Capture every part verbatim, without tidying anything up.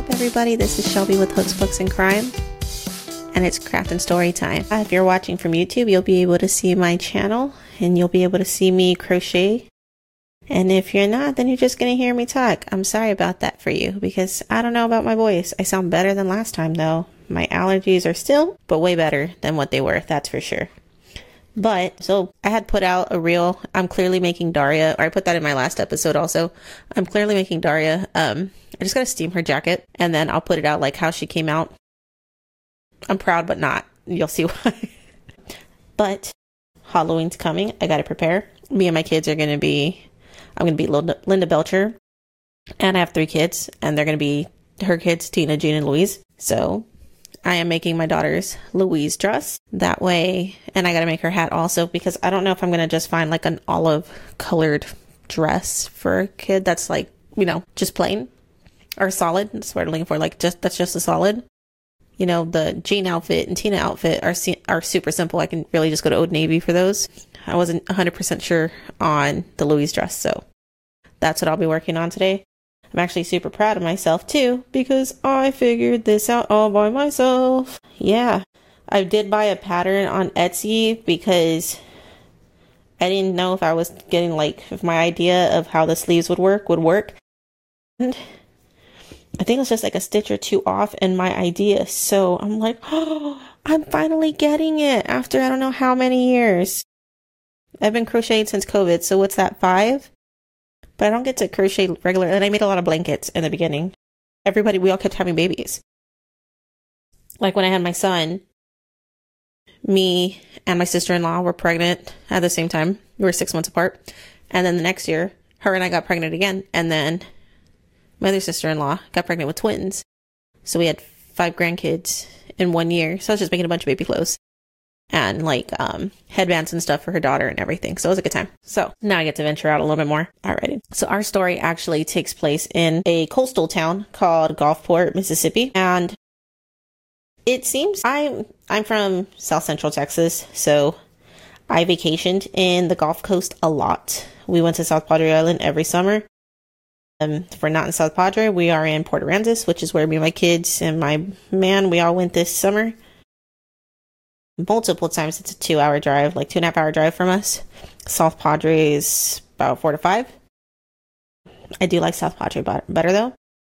everybody? This is Shelby with Hooks, Books, and Crime, and it's craft and story time. If you're watching from YouTube, you'll be able to see my channel, and you'll be able to see me crochet. And if you're not, then you're just going to hear me talk. I'm sorry about that for you, because I don't know about my voice. I sound better than last time, though. My allergies are still, but way better than what they were, that's for sure. But, so, I had put out a reel. I'm clearly making Daria, or I put that in my last episode also. I'm clearly making Daria, um, I just gotta steam her jacket, and then I'll put it out like how she came out. I'm proud, but not. You'll see why. But, Halloween's coming. I gotta prepare. Me and my kids are gonna be, I'm gonna be Linda, Linda Belcher, and I have three kids, and they're gonna be her kids, Tina, Jean, and Louise. So, I am making my daughter's Louise dress that way, and I gotta make her hat also, because I don't know if I'm gonna just find like an olive colored dress for a kid that's like, you know, just plain or solid. That's what I'm looking for, like just that's just a solid. You know, the Jean outfit and Tina outfit are are super simple. I can really just go to Old Navy for those. I wasn't one hundred percent sure on the Louise dress, so that's what I'll be working on today. I'm actually super proud of myself too, because I figured this out all by myself. Yeah, I did buy a pattern on Etsy because I didn't know if I was getting like, if my idea of how the sleeves would work would work. And I think it's just like a stitch or two off in my idea. So I'm like, oh, I'm finally getting it after I don't know how many years. I've been crocheting since COVID. So what's that, five? But I don't get to crochet regular, and I made a lot of blankets in the beginning. Everybody, we all kept having babies. Like when I had my son, me and my sister-in-law were pregnant at the same time. We were six months apart. And then the next year, her and I got pregnant again. And then my other sister-in-law got pregnant with twins. So we had five grandkids in one year. So I was just making a bunch of baby clothes. And like um headbands and stuff for her daughter and everything. So it was a good time. So now I get to venture out a little bit more. Alrighty. So our story actually takes place in a coastal town called Gulfport, Mississippi. And it seems I'm I'm from South Central Texas, so I vacationed in the Gulf Coast a lot. We went to South Padre Island every summer. Um, if we're not in South Padre, we are in Port Aransas, which is where me and my kids and my man, we all went this summer. Multiple times. It's a two hour drive, like two and a half hour drive from us. South Padre is about four to five. I do like South Padre better though.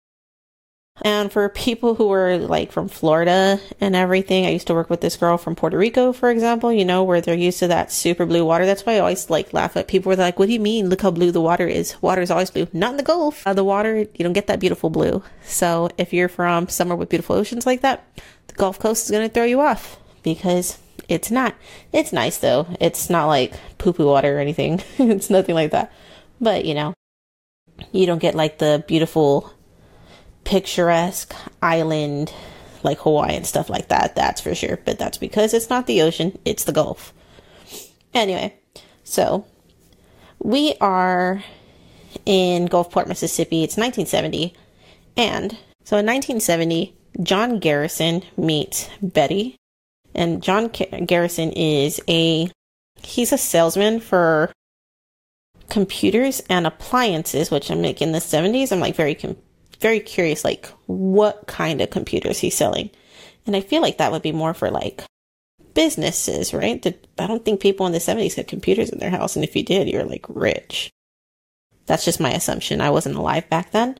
And for people who are like from Florida and everything, I used to work with this girl from Puerto Rico, for example, you know, where they're used to that super blue water. That's why I always like laugh at people who are like, what do you mean? Look how blue the water is. Water is always blue. Not in the Gulf. Uh, the water, you don't get that beautiful blue. So if you're from somewhere with beautiful oceans like that, the Gulf Coast is going to throw you off. Because it's not, it's nice though. It's not like poo-poo water or anything. It's nothing like that. But, you know, you don't get like the beautiful, picturesque island, like Hawaii and stuff like that. That's for sure. But that's because it's not the ocean. It's the Gulf. Anyway, so we are in Gulfport, Mississippi. It's nineteen seventy. And so in nineteen seventy, John Garrison meets Betty. And John Garrison is a, he's a salesman for computers and appliances, which I'm like in the seventies. I'm like very, very curious, like what kind of computers he's selling. And I feel like that would be more for like businesses, right? I don't think people in the seventies had computers in their house. And if you did, you're like rich. That's just my assumption. I wasn't alive back then.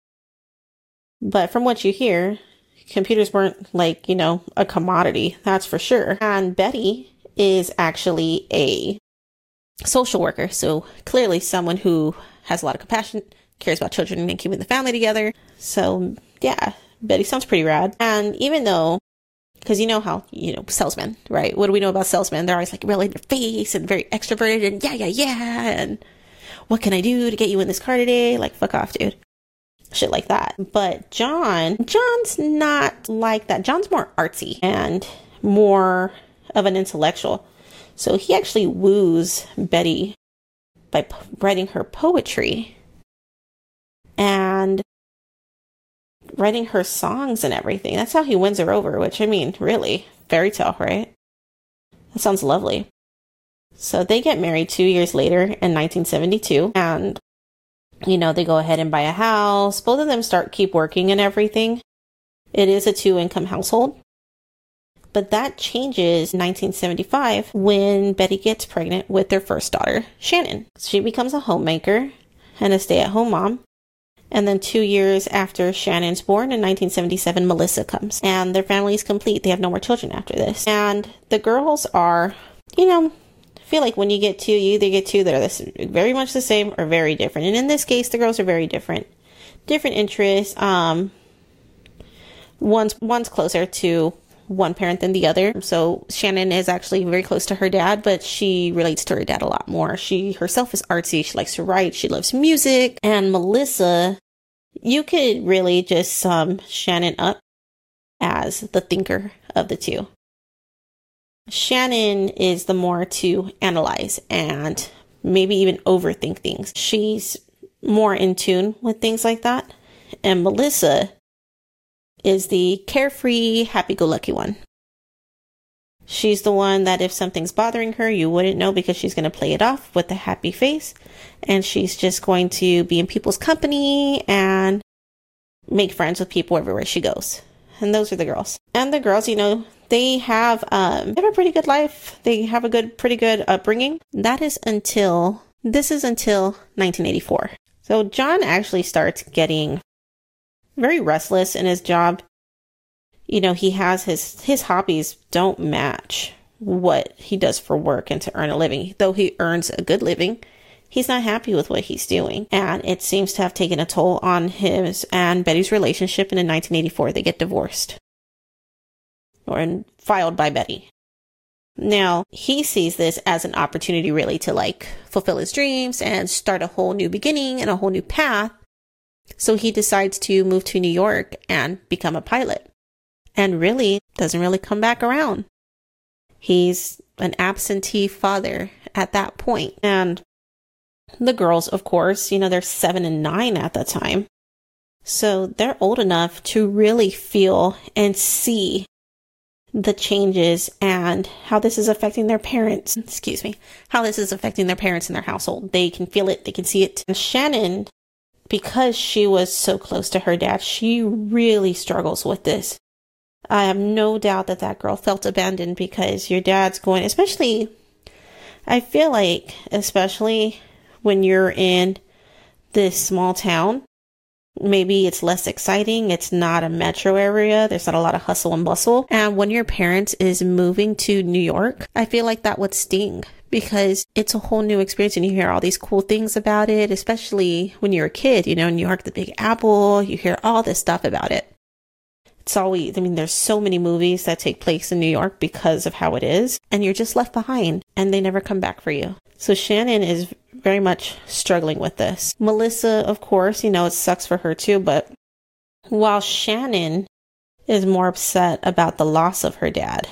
But from what you hear, computers weren't like, you know, a commodity, that's for sure. And Betty is actually a social worker. So clearly someone who has a lot of compassion, cares about children and keeping the family together. So yeah, Betty sounds pretty rad. And even though, because you know how, you know, salesmen, right? What do we know about salesmen? They're always like really in their face and very extroverted and yeah, yeah, yeah. And what can I do to get you in this car today? Like, fuck off, dude. Shit like that. But John, John's not like that. John's more artsy and more of an intellectual. So he actually woos Betty by p- writing her poetry and writing her songs and everything. That's how he wins her over, which I mean, really, fairy tale, right? That sounds lovely. So they get married two years later in nineteen seventy-two, and you know, they go ahead and buy a house. Both of them start keep working and everything. It is a two-income household. But that changes in nineteen seventy-five when Betty gets pregnant with their first daughter, Shannon. She becomes a homemaker and a stay-at-home mom. And then two years after Shannon's born, in nineteen seventy-seven, Melissa comes. And their family is complete. They have no more children after this. And the girls are, you know, I feel like when you get two, you either get two that are this, very much the same or very different. And in this case, the girls are very different. Different interests. Um, one's, one's closer to one parent than the other. So Shannon is actually very close to her dad, but she relates to her dad a lot more. She herself is artsy. She likes to write. She loves music. And Melissa, you could really just sum Shannon up as the thinker of the two. Shannon is the more to analyze and maybe even overthink things. She's more in tune with things like that. And Melissa is the carefree, happy-go-lucky one. She's the one that if something's bothering her, you wouldn't know because she's going to play it off with a happy face. And she's just going to be in people's company and make friends with people everywhere she goes. And those are the girls. And the girls, you know, they have, um, they have a pretty good life. They have a good, pretty good upbringing. That is until, this is until nineteen eighty-four. So John actually starts getting very restless in his job. You know, he has his, his hobbies don't match what he does for work and to earn a living. Though he earns a good living, he's not happy with what he's doing. And it seems to have taken a toll on his and Betty's relationship. And in nineteen eighty-four, they get divorced. Or filed by Betty. Now, he sees this as an opportunity really to like fulfill his dreams and start a whole new beginning and a whole new path. So he decides to move to New York and become a pilot. And really doesn't really come back around. He's an absentee father at that point. And the girls, of course, you know, they're seven and nine at the time. So they're old enough to really feel and see the changes and how this is affecting their parents. Excuse me. How this is affecting their parents in their household. They can feel it. They can see it. And Shannon, because she was so close to her dad, she really struggles with this. I have no doubt that that girl felt abandoned because your dad's going, especially, I feel like, especially when you're in this small town, maybe it's less exciting. It's not a metro area. There's not a lot of hustle and bustle. And when your parents is moving to New York, I feel like that would sting because it's a whole new experience and you hear all these cool things about it, especially when you're a kid, you know, New York, the Big Apple, you hear all this stuff about it. It's always, I mean, there's so many movies that take place in New York because of how it is, and you're just left behind and they never come back for you. So Shannon is very much struggling with this. Melissa, of course, you know, it sucks for her too, but while Shannon is more upset about the loss of her dad,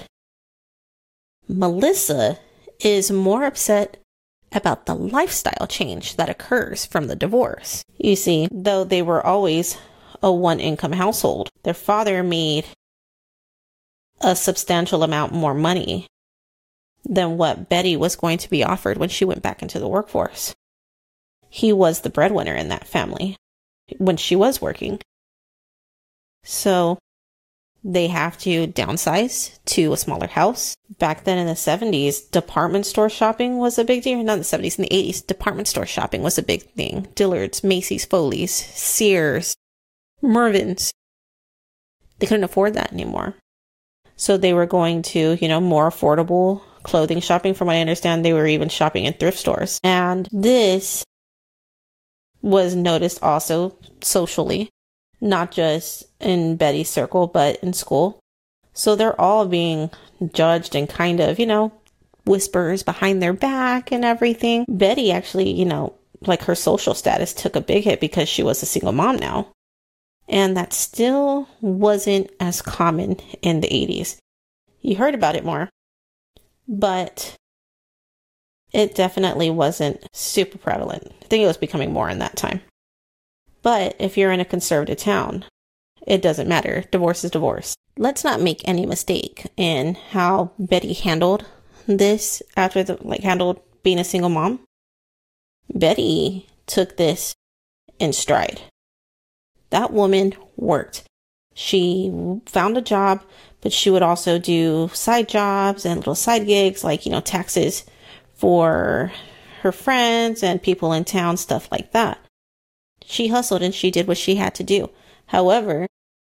Melissa is more upset about the lifestyle change that occurs from the divorce. You see, though they were always a one-income household, their father made a substantial amount more money than what Betty was going to be offered when she went back into the workforce. He was the breadwinner in that family when she was working. So they have to downsize to a smaller house. Back then in the seventies, department store shopping was a big deal. Not in the seventies, in the eighties, department store shopping was a big thing. Dillard's, Macy's, Foley's, Sears, Mervyn's. They couldn't afford that anymore. So they were going to, you know, more affordable clothing shopping. From what I understand, they were even shopping in thrift stores. And this was noticed also socially, not just in Betty's circle, but in school. So they're all being judged and kind of, you know, whispers behind their back and everything. Betty actually, you know, like her social status took a big hit because she was a single mom now. And that still wasn't as common in the eighties. You heard about it more, but it definitely wasn't super prevalent. I think it was becoming more in that time. But if you're in a conservative town, it doesn't matter. Divorce is divorce. Let's not make any mistake in how Betty handled this after the, like handled being a single mom. Betty took this in stride. That woman worked. She found a job, but she would also do side jobs and little side gigs, like, you know, taxes for her friends and people in town, stuff like that. She hustled and she did what she had to do. However,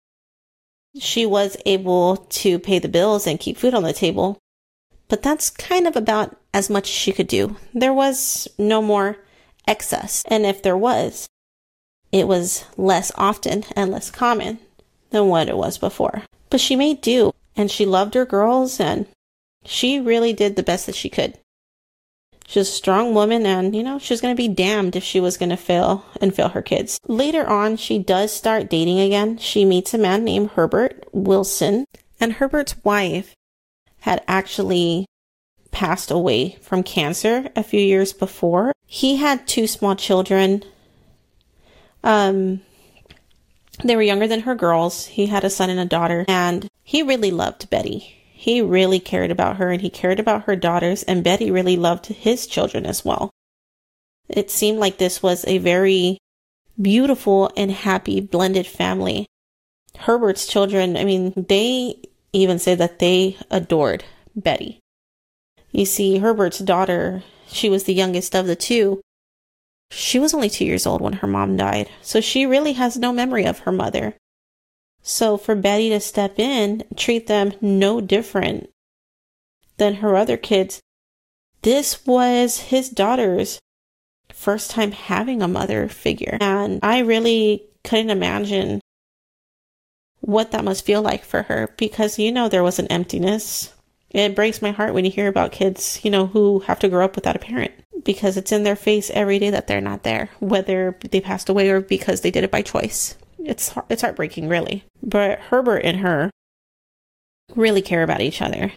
she was able to pay the bills and keep food on the table, but that's kind of about as much as she could do. There was no more excess, and if there was, it was less often and less common than what it was before. But she made do, and she loved her girls, and she really did the best that she could. She was a strong woman, and, you know, she was going to be damned if she was going to fail and fail her kids. Later on, she does start dating again. She meets a man named Herbert Wilson, and Herbert's wife had actually passed away from cancer a few years before. He had two small children. Um... They were younger than her girls. He had a son and a daughter, and he really loved Betty. He really cared about her, and he cared about her daughters, and Betty really loved his children as well. It seemed like this was a very beautiful and happy blended family. Herbert's children, I mean, they even say that they adored Betty. You see, Herbert's daughter, she was the youngest of the two. She was only two years old when her mom died, so she really has no memory of her mother. So for Betty to step in, treat them no different than her other kids, this was his daughter's first time having a mother figure. And I really couldn't imagine what that must feel like for her, because, you know, there was an emptiness. It breaks my heart when you hear about kids, you know, who have to grow up without a parent, because it's in their face every day that they're not there, whether they passed away or because they did it by choice. It's it's heartbreaking, really. But Herbert and her really care about each other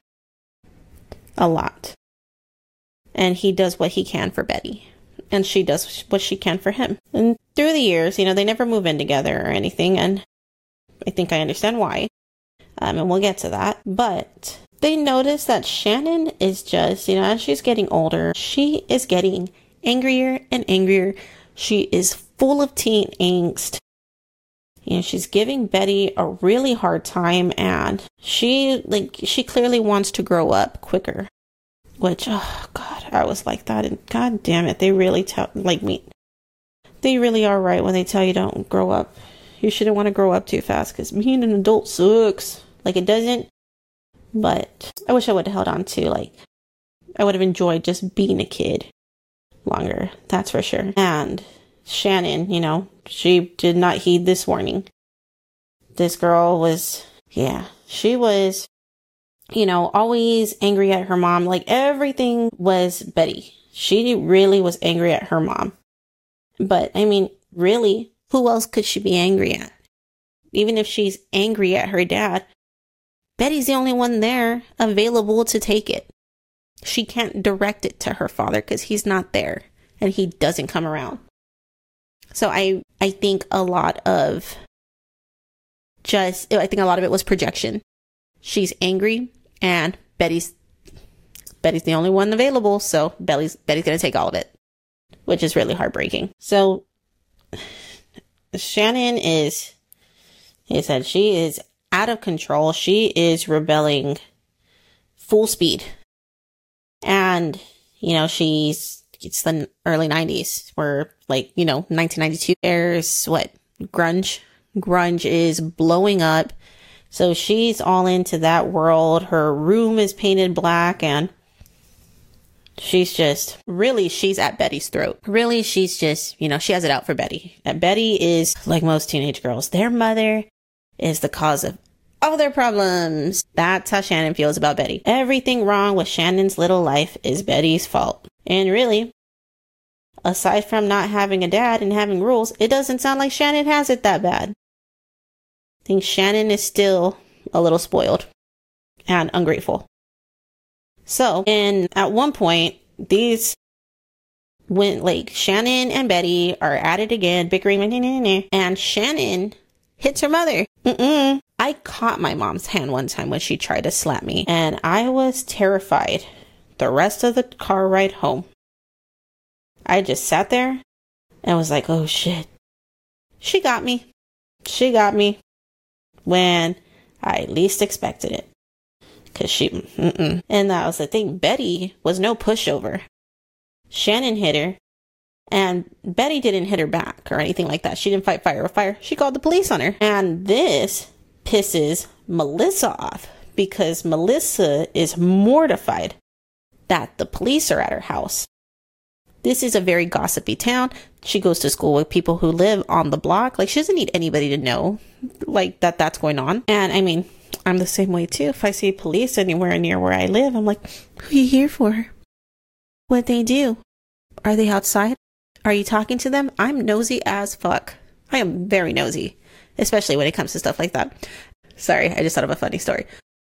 a lot. And he does what he can for Betty, and she does what she can for him. And through the years, you know, they never move in together or anything, and I think I understand why. Um, and we'll get to that. But they notice that Shannon is just, you know, as she's getting older, she is getting angrier and angrier. She is full of teen angst. You know, she's giving Betty a really hard time, and she, like, she clearly wants to grow up quicker. Which, oh, God, I was like that, and God damn it, they really tell, like me, they really are right when they tell you don't grow up. You shouldn't want to grow up too fast, because being an adult sucks. Like, it doesn't. But I wish I would have held on to, like, I would have enjoyed just being a kid longer. That's for sure. And Shannon, you know, she did not heed this warning. This girl was, yeah, she was, you know, always angry at her mom. Like, everything was Betty. She really was angry at her mom. But, I mean, really, who else could she be angry at? Even if she's angry at her dad, Betty's the only one there available to take it. She can't direct it to her father because he's not there and he doesn't come around. So I, I think a lot of just, I think a lot of it was projection. She's angry and Betty's, Betty's the only one available. So Betty's, Betty's going to take all of it, which is really heartbreaking. So Shannon is, he said she is out of control. She is rebelling full speed. And, you know, she's, it's the early nineties where, like, you know, nineteen ninety-two airs, what, grunge? Grunge is blowing up. So she's all into that world. Her room is painted black, and she's just, really, she's at Betty's throat. Really, she's just, you know, she has it out for Betty. And Betty is, like most teenage girls, their mother is the cause of all their problems. That's how Shannon feels about Betty. Everything wrong with Shannon's little life is Betty's fault. And really, aside from not having a dad and having rules, it doesn't sound like Shannon has it that bad. I think Shannon is still a little spoiled and ungrateful. So, and at one point, these went, like, Shannon and Betty are at it again, bickering, and Shannon hits her mother. Mm-mm. I caught my mom's hand one time when she tried to slap me, and I was terrified the rest of the car ride home. I just sat there and was like, oh shit. She got me. She got me. when I least expected it. Because she, mm-mm. And that was the thing. Betty was no pushover. Shannon hit her. And Betty didn't hit her back or anything like that. She didn't fight fire with fire. She called the police on her. And this pisses Melissa off because Melissa is mortified that the police are at her house. This is a very gossipy town. She goes to school with people who live on the block. Like, she doesn't need anybody to know, like, that that's going on. And, I mean, I'm the same way, too. If I see police anywhere near where I live, I'm like, who are you here for? What'd they do? Are they outside? Are you talking to them? I'm nosy as fuck. I am very nosy, especially when it comes to stuff like that. Sorry, I just thought of a funny story.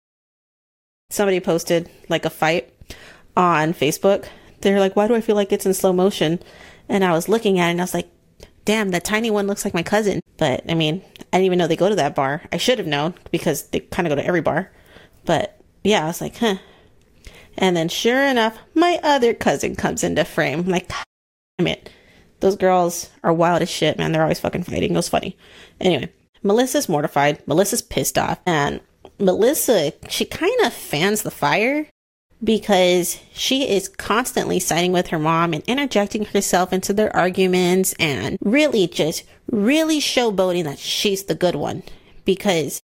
Somebody posted, like, a fight on Facebook. They're like, why do I feel like it's in slow motion? And I was looking at it and I was like, damn, that tiny one looks like my cousin. But, I mean, I didn't even know they go to that bar. I should have known because they kind of go to every bar. But, yeah, I was like, huh. And then, sure enough, my other cousin comes into frame. I'm like, damn it. Those girls are wild as shit, man. They're always fucking fighting. It was funny. Anyway, Melissa's mortified. Melissa's pissed off. And Melissa, she kind of fans the fire because she is constantly siding with her mom and interjecting herself into their arguments and really just really showboating that she's the good one because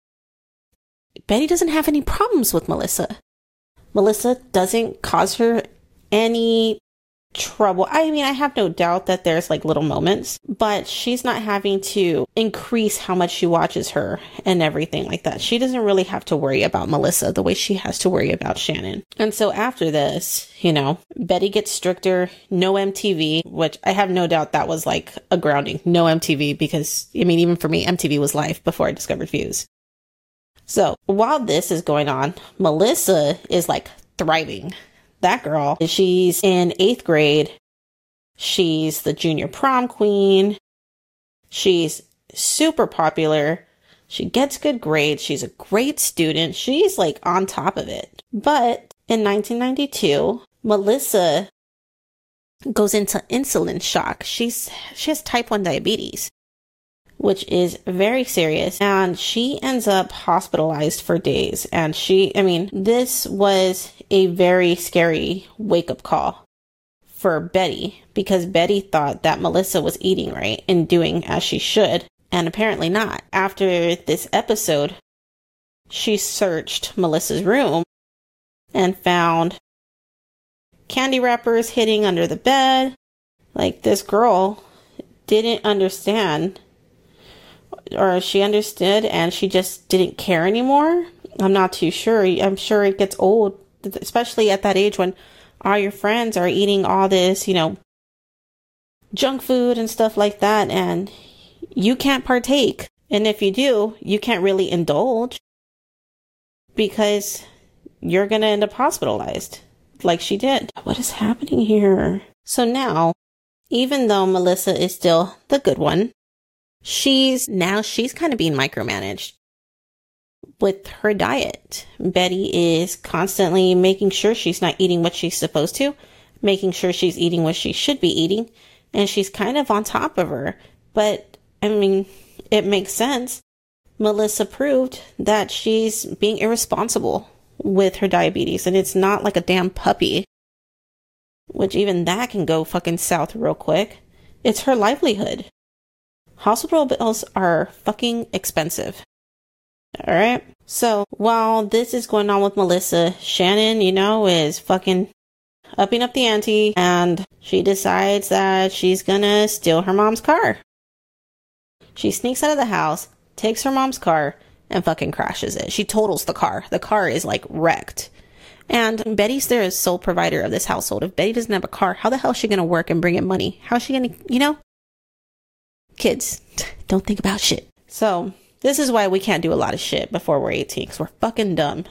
Betty doesn't have any problems with Melissa. Melissa doesn't cause her any trouble. I mean, I have no doubt that there's like little moments, but she's not having to increase how much she watches her and everything like that. She doesn't really have to worry about Melissa the way she has to worry about Shannon. And so after this, you know, Betty gets stricter, no M T V, which I have no doubt that was like a grounding, no M T V, because I mean, even for me, M T V was life before I discovered Fuse. So while this is going on, Melissa is like thriving. That girl, she's in eighth grade. She's the junior prom queen. She's super popular. She gets good grades. She's a great student. She's like on top of it. But in nineteen ninety-two, Melissa goes into insulin shock. She's she has type one diabetes, which is very serious. And she ends up hospitalized for days. And she, I mean, this was a very scary wake-up call for Betty because Betty thought that Melissa was eating right and doing as she should. And apparently not. After this episode, she searched Melissa's room and found candy wrappers hidden under the bed. Like, this girl didn't understand, or she understood and she just didn't care anymore. I'm not too sure. I'm sure it gets old, especially at that age when all your friends are eating all this, you know, junk food and stuff like that, and you can't partake. And if you do, you can't really indulge because you're going to end up hospitalized like she did. What is happening here? So now, even though Melissa is still the good one, she's now she's kind of being micromanaged with her diet. Betty is constantly making sure she's not eating what she's supposed to, making sure she's eating what she should be eating, and she's kind of on top of her. But, I mean, it makes sense. Melissa proved that she's being irresponsible with her diabetes, and it's not like a damn puppy, which even that can go fucking south real quick. It's her livelihood. Hospital bills are fucking expensive. Alright? So, while this is going on with Melissa, Shannon, you know, is fucking upping up the ante, and she decides that she's gonna steal her mom's car. She sneaks out of the house, takes her mom's car, and fucking crashes it. She totals the car. The car is, like, wrecked. And Betty's the sole provider of this household. If Betty doesn't have a car, how the hell is she gonna work and bring in money? How is she gonna, you know? Kids, don't think about shit. So, this is why we can't do a lot of shit before we're eighteen, because we're fucking dumb.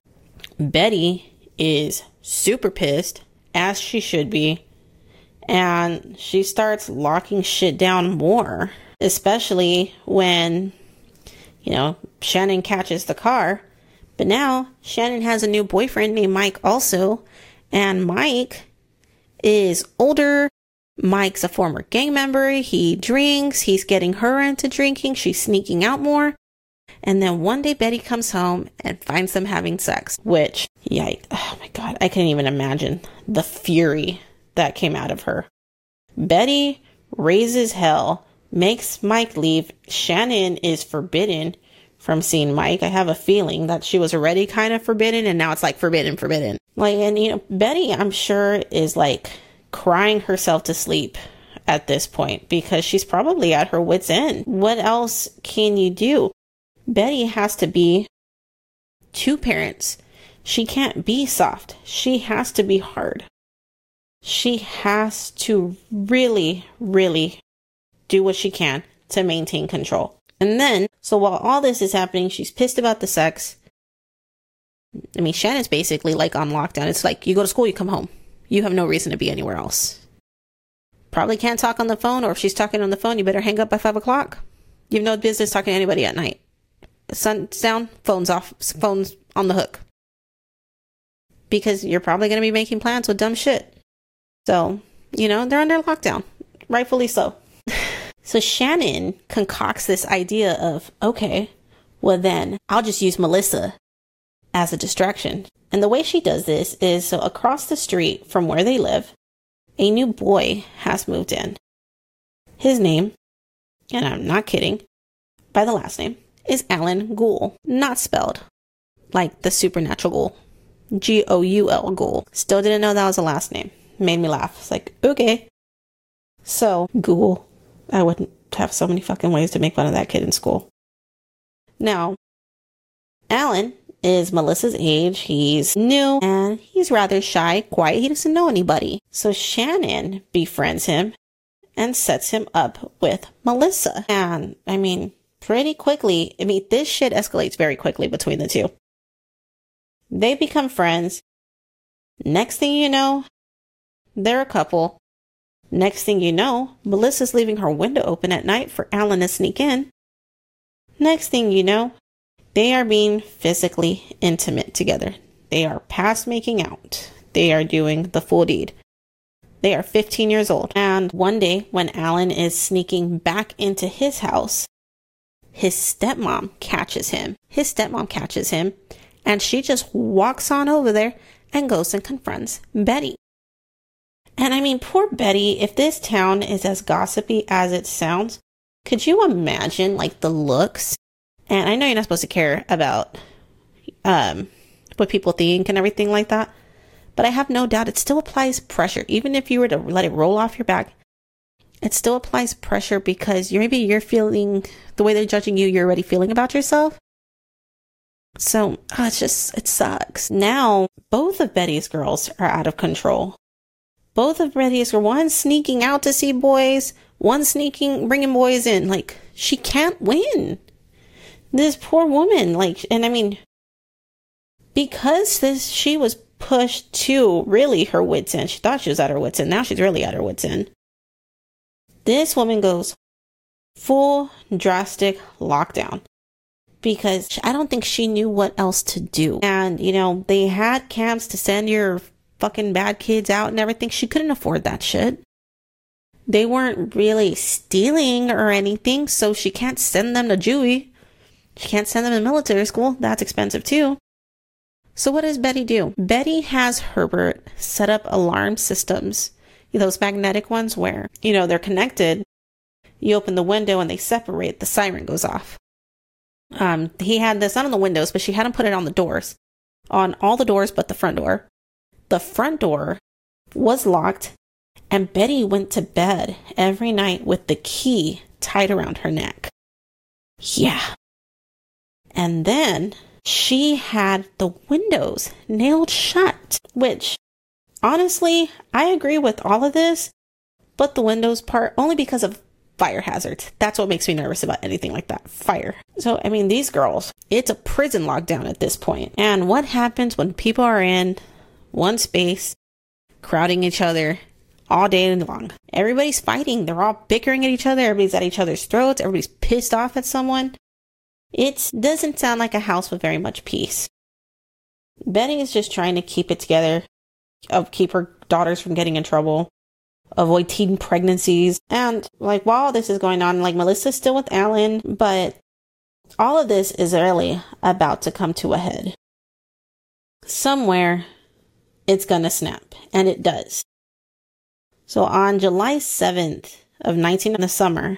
Betty is super pissed, as she should be, and she starts locking shit down more, especially when, you know, Shannon catches the car. But now, Shannon has a new boyfriend named Mike also, and Mike is older. Mike's a former gang member. He drinks. He's getting her into drinking. She's sneaking out more. And then one day Betty comes home and finds them having sex, which, yikes, oh my God, I can't even imagine the fury that came out of her. Betty raises hell, makes Mike leave. Shannon is forbidden from seeing Mike. I have a feeling that she was already kind of forbidden, and now it's like forbidden, forbidden. Like, and you know, Betty, I'm sure, is like crying herself to sleep at this point because she's probably at her wit's end. What else can you do? Betty has to be two parents. She can't be soft. She has to be hard. She has to really, really do what she can to maintain control. And then, so while all this is happening, she's pissed about the sex. I mean, Shannon's basically like on lockdown. It's like, you go to school, you come home. You have no reason to be anywhere else. Probably can't talk on the phone, or if she's talking on the phone, you better hang up by five o'clock. You have no business talking to anybody at night. Sun's down, phone's off, phone's on the hook. Because you're probably going to be making plans with dumb shit. So, you know, they're under lockdown. Rightfully so. So Shannon concocts this idea of, okay, well then, I'll just use Melissa as a distraction. And the way she does this is, so across the street from where they live, a new boy has moved in. His name, and I'm not kidding, by the last name, is Alan Gould. Not spelled like the supernatural ghoul. G O U L, Gould. Still didn't know that was a last name. Made me laugh. It's like, okay. So, Gould. I wouldn't have so many fucking ways to make fun of that kid in school. Now, Alan is Melissa's age. He's new and he's rather shy, quiet. He doesn't know anybody. So Shannon befriends him and sets him up with Melissa. And I mean, pretty quickly, I mean, this shit escalates very quickly between the two. They become friends. Next thing you know, they're a couple. Next thing you know, Melissa's leaving her window open at night for Alan to sneak in. Next thing you know, they are being physically intimate together. They are past making out. They are doing the full deed. They are fifteen years old. And one day when Alan is sneaking back into his house, his stepmom catches him. His stepmom catches him and she just walks on over there and goes and confronts Betty. And I mean, poor Betty, if this town is as gossipy as it sounds, could you imagine like the looks? And I know you're not supposed to care about um, what people think and everything like that, but I have no doubt it still applies pressure. Even if you were to let it roll off your back, it still applies pressure because you're, maybe you're feeling the way they're judging you, you're already feeling about yourself. So oh, it's just, it sucks. Now, both of Betty's girls are out of control. Both of Betty's girls, one sneaking out to see boys, one sneaking, bringing boys in. Like, she can't win. This poor woman, like, and I mean, because this, she was pushed to really her wits end. She thought she was at her wits end. Now she's really at her wits end. This woman goes full drastic lockdown because I don't think she knew what else to do. And, you know, they had camps to send your fucking bad kids out and everything. She couldn't afford that shit. They weren't really stealing or anything, so she can't send them to Juvie. She can't send them to military school. That's expensive too. So what does Betty do? Betty has Herbert set up alarm systems. Those magnetic ones where, you know, they're connected. You open the window and they separate. The siren goes off. Um, he had this not on the windows, but she had him put it on the doors. On all the doors but the front door. The front door was locked and Betty went to bed every night with the key tied around her neck. Yeah. And then she had the windows nailed shut, which honestly, I agree with all of this, but the windows part only because of fire hazards. That's what makes me nervous about anything like that. Fire. So, I mean, these girls, it's a prison lockdown at this point. And what happens when people are in one space, crowding each other all day long? Everybody's fighting. They're all bickering at each other. Everybody's at each other's throats. Everybody's pissed off at someone. It doesn't sound like a house with very much peace. Betty is just trying to keep it together, of keep her daughters from getting in trouble, avoid teen pregnancies. And like while this is going on, like Melissa's still with Alan, but all of this is really about to come to a head. Somewhere it's gonna snap, and it does. So on July seventh of nineteen in the summer,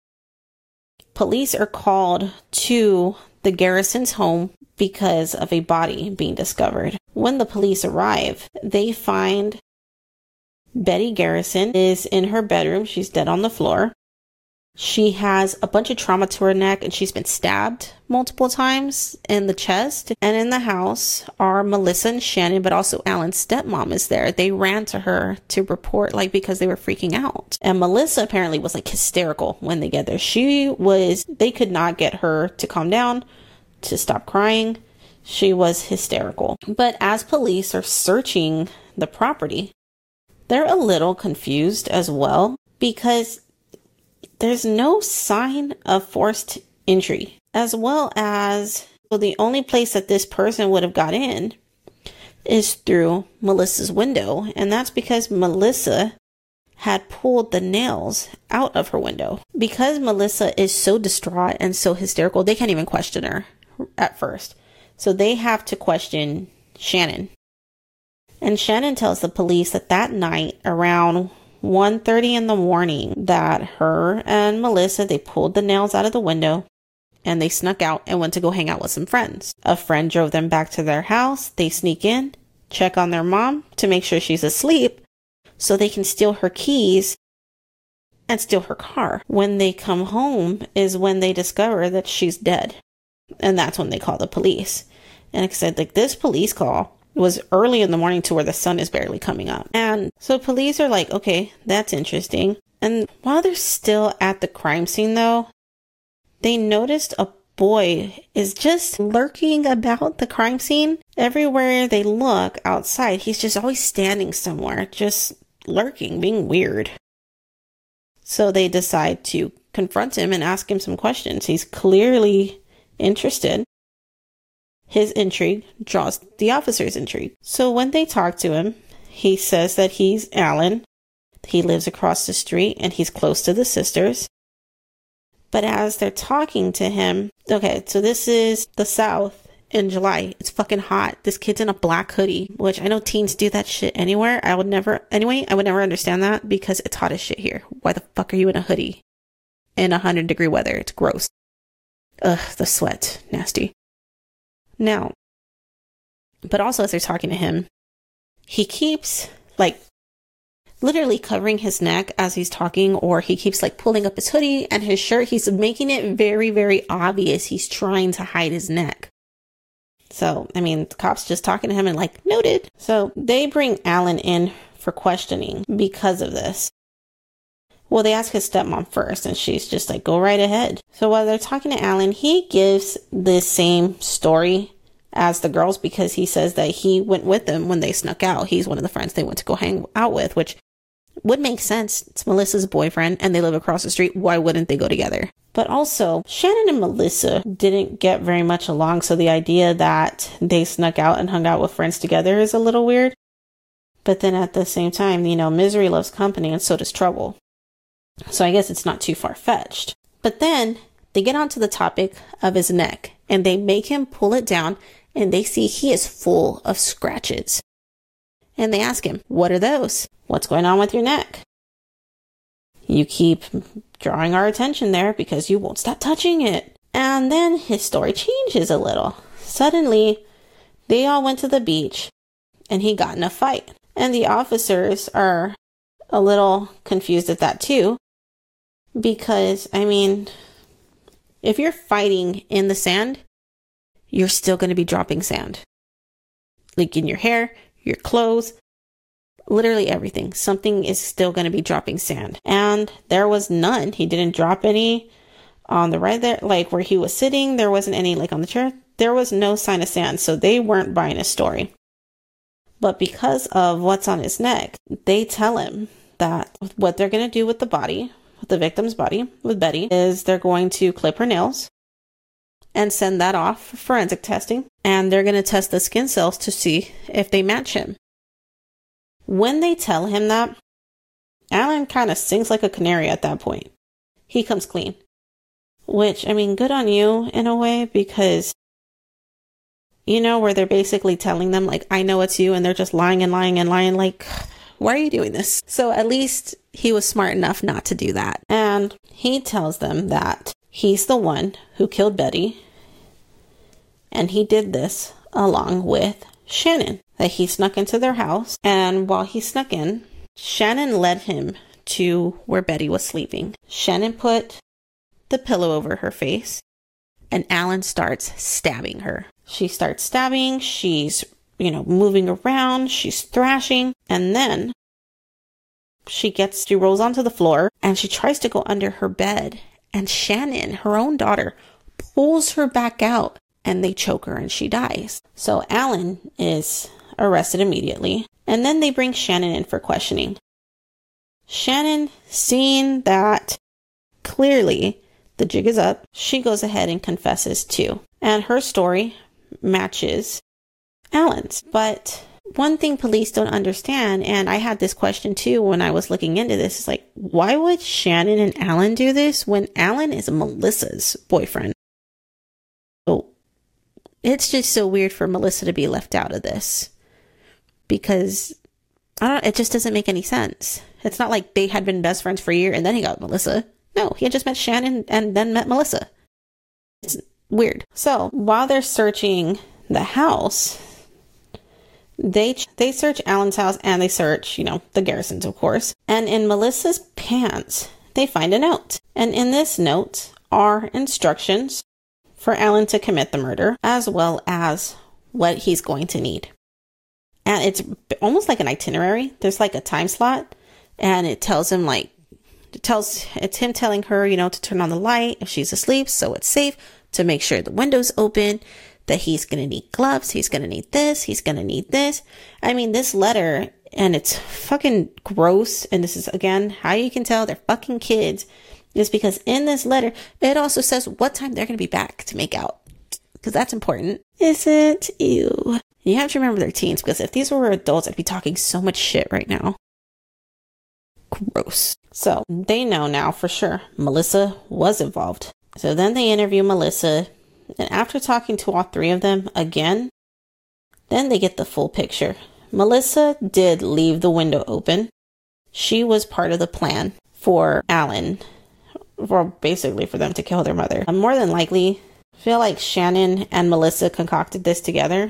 police are called to the Garrison's home because of a body being discovered. When the police arrive, they find Betty Garrison is in her bedroom. She's dead on the floor. She has a bunch of trauma to her neck, and she's been stabbed multiple times in the chest. And in the house are Melissa and Shannon, but also Alan's stepmom is there. They ran to her to report, like, because they were freaking out. And Melissa apparently was like hysterical when they get there. She was, they could not get her to calm down, to stop crying. She was hysterical. But as police are searching the property, they're a little confused as well, because there's no sign of forced entry, as well as, well, the only place that this person would have got in is through Melissa's window. And that's because Melissa had pulled the nails out of her window. Because Melissa is so distraught and so hysterical, they can't even question her at first. So they have to question Shannon. And Shannon tells the police that that night around one thirty in the morning that her and Melissa, they pulled the nails out of the window and they snuck out and went to go hang out with some friends. A friend drove them back to their house. They sneak in, check on their mom to make sure she's asleep so they can steal her keys and steal her car. When they come home is when they discover that she's dead. And that's when they call the police. And like I said, like, this police call was early in the morning to where the sun is barely coming up. And so police are like, okay, that's interesting. And while they're still at the crime scene though, they noticed a boy is just lurking about the crime scene. Everywhere they look outside, he's just always standing somewhere, just lurking, being weird. So they decide to confront him and ask him some questions. He's clearly interested. His intrigue draws the officer's intrigue. So when they talk to him, he says that he's Alan. He lives across the street and he's close to the sisters. But as they're talking to him, okay, so this is the South in July. It's fucking hot. This kid's in a black hoodie, which I know teens do that shit anywhere. I would never, anyway, I would never understand that because it's hot as shit here. Why the fuck are you in a hoodie in one hundred degree weather? It's gross. Ugh, the sweat. Nasty. Now, but also as they're talking to him, he keeps like literally covering his neck as he's talking, or he keeps like pulling up his hoodie and his shirt. He's making it very, very obvious he's trying to hide his neck. So, I mean, the cops just talking to him and like, noted. So they bring Alan in for questioning because of this. Well, they ask his stepmom first, and she's just like, go right ahead. So while they're talking to Alan, he gives the same story as the girls because he says that he went with them when they snuck out. He's one of the friends they went to go hang out with, which would make sense. It's Melissa's boyfriend, and they live across the street. Why wouldn't they go together? But also, Shannon and Melissa didn't get very much along, so the idea that they snuck out and hung out with friends together is a little weird. But then at the same time, you know, misery loves company, and so does trouble. So I guess it's not too far-fetched. But then they get onto the topic of his neck and they make him pull it down and they see he is full of scratches. And they ask him, what are those? What's going on with your neck? You keep drawing our attention there because you won't stop touching it. And then his story changes a little. Suddenly, they all went to the beach and he got in a fight. And the officers are a little confused at that too. Because, I mean, if you're fighting in the sand, you're still going to be dropping sand. Like in your hair, your clothes, literally everything. Something is still going to be dropping sand. And there was none. He didn't drop any on the right there, like where he was sitting. There wasn't any like on the chair. There was no sign of sand. So they weren't buying his story. But because of what's on his neck, they tell him that what they're going to do with the body, with the victim's body, with Betty, is they're going to clip her nails and send that off for forensic testing. And they're going to test the skin cells to see if they match him. When they tell him that, Alan kind of sings like a canary at that point. He comes clean. which, I mean, good on you in a way, because, you know, where they're basically telling them, like, I know it's you, and they're just lying and lying and lying, like, why are you doing this? So at least he was smart enough not to do that. And he tells them that he's the one who killed Betty, and he did this along with Shannon, that he snuck into their house, and while he snuck in, Shannon led him to where Betty was sleeping. Shannon put the pillow over her face, and Alan starts stabbing her. She starts stabbing, she's, you know, moving around, she's thrashing, and then she gets, she rolls onto the floor, and she tries to go under her bed, and Shannon, her own daughter, pulls her back out, and they choke her, and she dies. So Alan is arrested immediately, and then they bring Shannon in for questioning. Shannon, seeing that clearly the jig is up, she goes ahead and confesses too. And her story matches Alan's. But one thing police don't understand, and I had this question too when I was looking into this, is like, why would Shannon and Alan do this when Alan is Melissa's boyfriend? So it's just so weird for Melissa to be left out of this, because I don't, it just doesn't make any sense. It's not like they had been best friends for a year and then he got Melissa. No, he had just met Shannon and then met Melissa. It's weird. So while they're searching the house, they they search Alan's house, and they search, you know, the Garrisons, of course. And in Melissa's pants, they find a note. And in this note are instructions for Alan to commit the murder, as well as what he's going to need. And it's almost like an itinerary. There's like a time slot, and it tells him, like, it tells, it's him telling her, you know, to turn on the light if she's asleep, so it's safe, to make sure the window's open, that he's going to need gloves, he's going to need this, he's going to need this. I mean, this letter, and it's fucking gross, and this is, again, how you can tell they're fucking kids, is because in this letter, it also says what time they're going to be back to make out. Because that's important. Is it? Ew. You have to remember they're teens, because if these were adults, I'd be talking so much shit right now. Gross. So they know now for sure Melissa was involved. So then they interview Melissa, and after talking to all three of them again, then they get the full picture. Melissa did leave the window open. She was part of the plan for Alan, for basically for them to kill their mother. And more than likely, I feel like Shannon and Melissa concocted this together,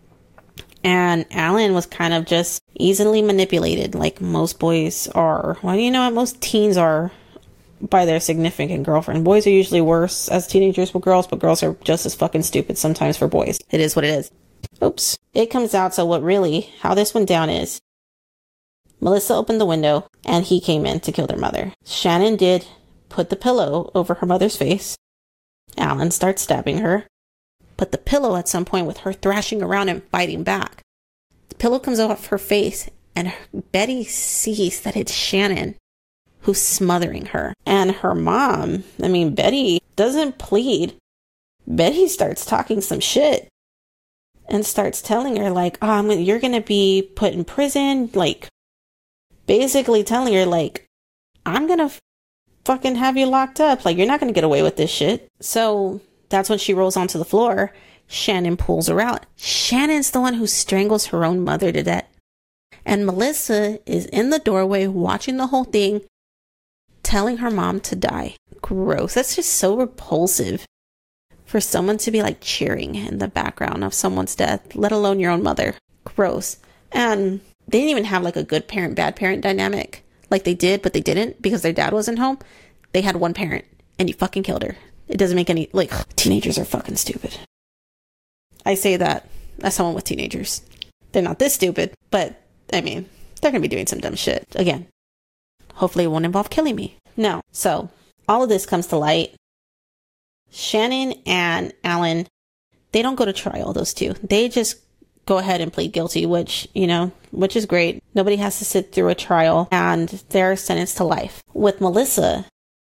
and Alan was kind of just easily manipulated, like most boys are. Well, you know what? Most teens are, by their significant girlfriend. Boys are usually worse as teenagers with girls, but girls are just as fucking stupid sometimes for boys. It is what it is. Oops. It comes out, so what really, how this went down is, Melissa opened the window, and he came in to kill their mother. Shannon did put the pillow over her mother's face. Alan starts stabbing her. Put the pillow at some point with her thrashing around and fighting back. The pillow comes off her face, and Betty sees that it's Shannon who's smothering her. And her mom, I mean, Betty doesn't plead. Betty starts talking some shit and starts telling her, like, oh, I'm, you're going to be put in prison. Like, basically telling her, like, I'm going to f- fucking have you locked up. Like, you're not going to get away with this shit. So that's when she rolls onto the floor. Shannon pulls her out. Shannon's the one who strangles her own mother to death. And Melissa is in the doorway watching the whole thing, telling her mom to die. Gross. That's just so repulsive for someone to be like cheering in the background of someone's death, let alone your own mother. Gross. And they didn't even have like a good parent, bad parent dynamic. Like they did, but they didn't because their dad wasn't home. They had one parent and you fucking killed her. It doesn't make any, like, teenagers are fucking stupid. I say that as someone with teenagers. They're not this stupid, but I mean, they're gonna be doing some dumb shit. Again, hopefully it won't involve killing me. No. So all of this comes to light. Shannon and Alan, they don't go to trial, those two. They just go ahead and plead guilty, which, you know, which is great. Nobody has to sit through a trial, and they're sentenced to life. With Melissa,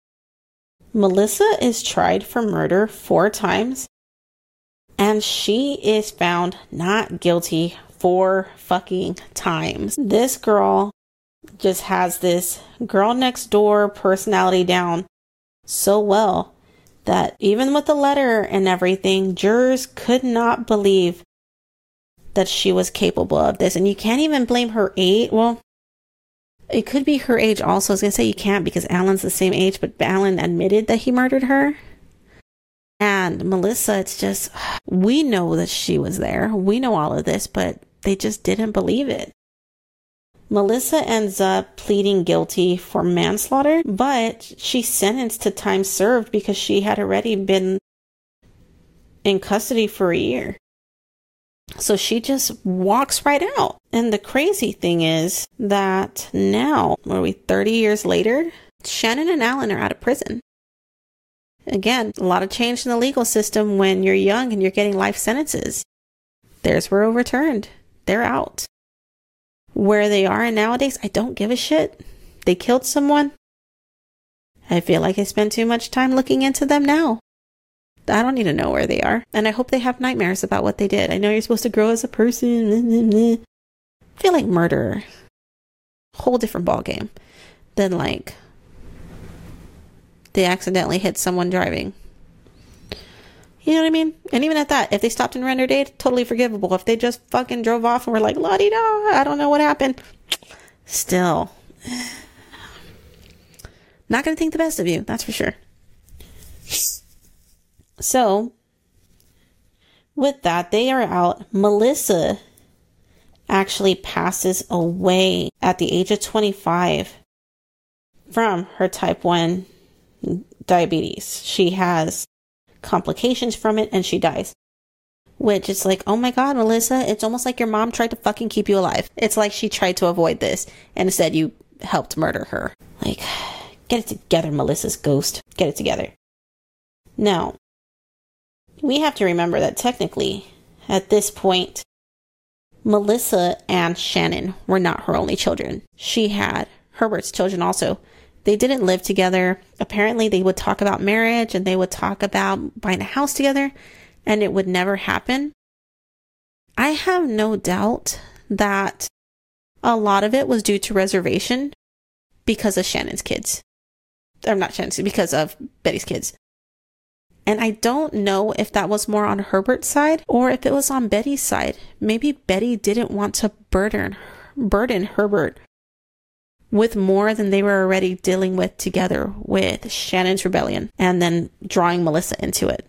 Melissa is tried for murder four times, and she is found not guilty four fucking times. This girl just has this girl next door personality down so well that even with the letter and everything, jurors could not believe that she was capable of this. And you can't even blame her age. Well, it could be her age also. I was going to say you can't because Alan's the same age, but Alan admitted that he murdered her. And Melissa, it's just, we know that she was there. We know all of this, but they just didn't believe it. Melissa ends up pleading guilty for manslaughter, but she's sentenced to time served because she had already been in custody for a year. So she just walks right out. And the crazy thing is that now, what are we, thirty years later, Shannon and Alan are out of prison. Again, a lot of change in the legal system when you're young and you're getting life sentences. Theirs were overturned. They're out. Where they are nowadays, I don't give a shit. They killed someone. I feel like I spend too much time looking into them now. I don't need to know where they are. And I hope they have nightmares about what they did. I know you're supposed to grow as a person. I feel like murder. Whole different ballgame than like they accidentally hit someone driving. You know what I mean? And even at that, if they stopped and rendered aid, totally forgivable. If they just fucking drove off and were like, la-di-da, I don't know what happened. Still. Not going to think the best of you, that's for sure. So, with that, they are out. Melissa actually passes away at the age of twenty-five from her type one diabetes. She has complications from it and she dies. Which is like, oh my god, Melissa, it's almost like your mom tried to fucking keep you alive. It's like she tried to avoid this and instead you helped murder her. Like, get it together, Melissa's ghost. Get it together. Now, we have to remember that technically, at this point, Melissa and Shannon were not her only children. She had Herbert's children also. They didn't live together. Apparently, they would talk about marriage and they would talk about buying a house together, and it would never happen. I have no doubt that a lot of it was due to reservation because of Shannon's kids. Or not Shannon's, because of Betty's kids. And I don't know if that was more on Herbert's side or if it was on Betty's side. Maybe Betty didn't want to burden, burden Herbert with more than they were already dealing with together with Shannon's rebellion and then drawing Melissa into it.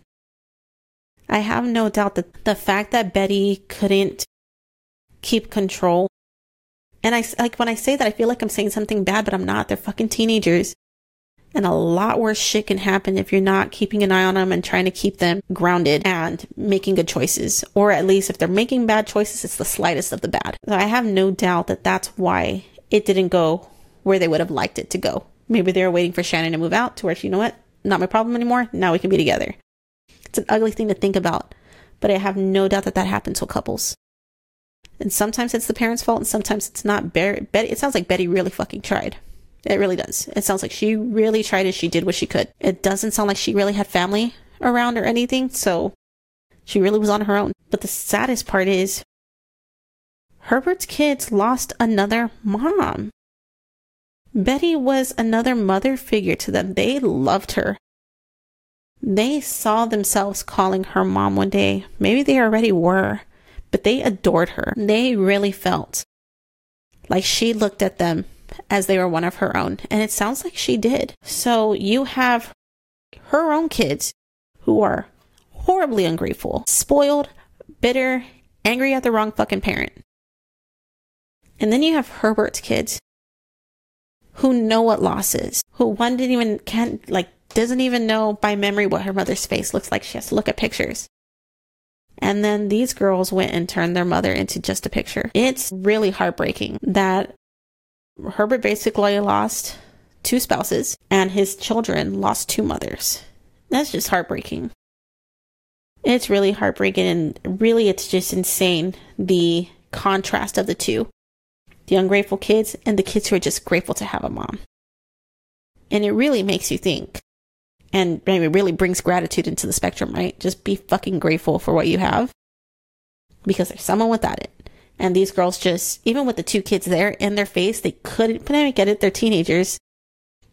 I have no doubt that the fact that Betty couldn't keep control, and I, like when I say that, I feel like I'm saying something bad, but I'm not. They're fucking teenagers. And a lot worse shit can happen if you're not keeping an eye on them and trying to keep them grounded and making good choices. Or at least if they're making bad choices, it's the slightest of the bad. So I have no doubt that that's why it didn't go where they would have liked it to go. Maybe they were waiting for Shannon to move out to where, you know what, not my problem anymore. Now we can be together. It's an ugly thing to think about, but I have no doubt that that happens to couples. And sometimes it's the parents' fault and sometimes it's not. Betty, it sounds like Betty really fucking tried. It really does. It sounds like she really tried and she did what she could. It doesn't sound like she really had family around or anything, so she really was on her own. But the saddest part is Herbert's kids lost another mom. Betty was another mother figure to them. They loved her. They saw themselves calling her mom one day. Maybe they already were, but they adored her. They really felt like she looked at them as they were one of her own. And it sounds like she did. So you have her own kids who are horribly ungrateful, spoiled, bitter, angry at the wrong fucking parent. And then you have Herbert's kids who know what loss is, who one didn't even, can't, like, doesn't even know by memory what her mother's face looks like. She has to look at pictures. And then these girls went and turned their mother into just a picture. It's really heartbreaking that Herbert basically lost two spouses and his children lost two mothers. That's just heartbreaking. It's really heartbreaking, and really it's just insane, the contrast of the two. The ungrateful kids and the kids who are just grateful to have a mom. And it really makes you think. And it really brings gratitude into the spectrum, right? Just be fucking grateful for what you have. Because there's someone without it. And these girls just, even with the two kids there in their face, they couldn't, but I get it, they're teenagers.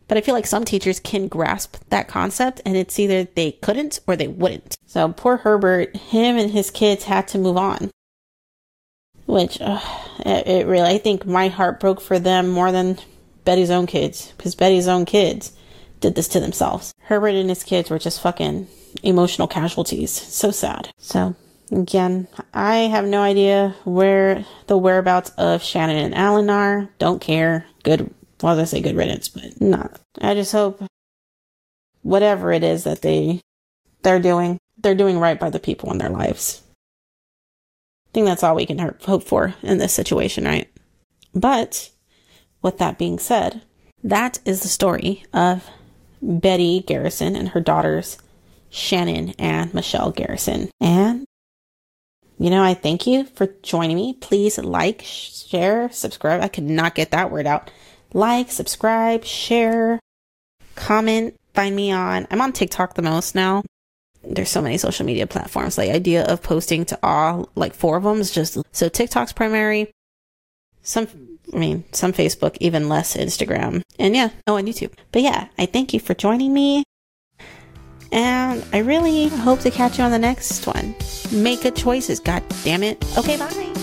But I feel like some teachers can grasp that concept, and it's either they couldn't or they wouldn't. So poor Herbert, him and his kids had to move on. Which, uh, it, it really, I think my heart broke for them more than Betty's own kids. Because Betty's own kids did this to themselves. Herbert and his kids were just fucking emotional casualties. So sad. So, again, I have no idea where the whereabouts of Shannon and Alan are. Don't care. Good. Well, I say good riddance, but not. I just hope whatever it is that they, they're doing, they're doing right by the people in their lives. I think that's all we can hope for in this situation, right? But with that being said, that is the story of Betty Garrison and her daughters, Shannon and Michelle Garrison. And, you know, I thank you for joining me. Please like, share, subscribe. I could not get that word out. Like, subscribe, share, comment, find me on, I'm on TikTok the most now. There's so many social media platforms. The idea of posting to all, like four of them is just, so TikTok's primary, some, I mean, some Facebook, even less Instagram, and yeah, oh, and YouTube. But yeah, I thank you for joining me, and I really hope to catch you on the next one. Make good choices, god damn it. Okay, bye.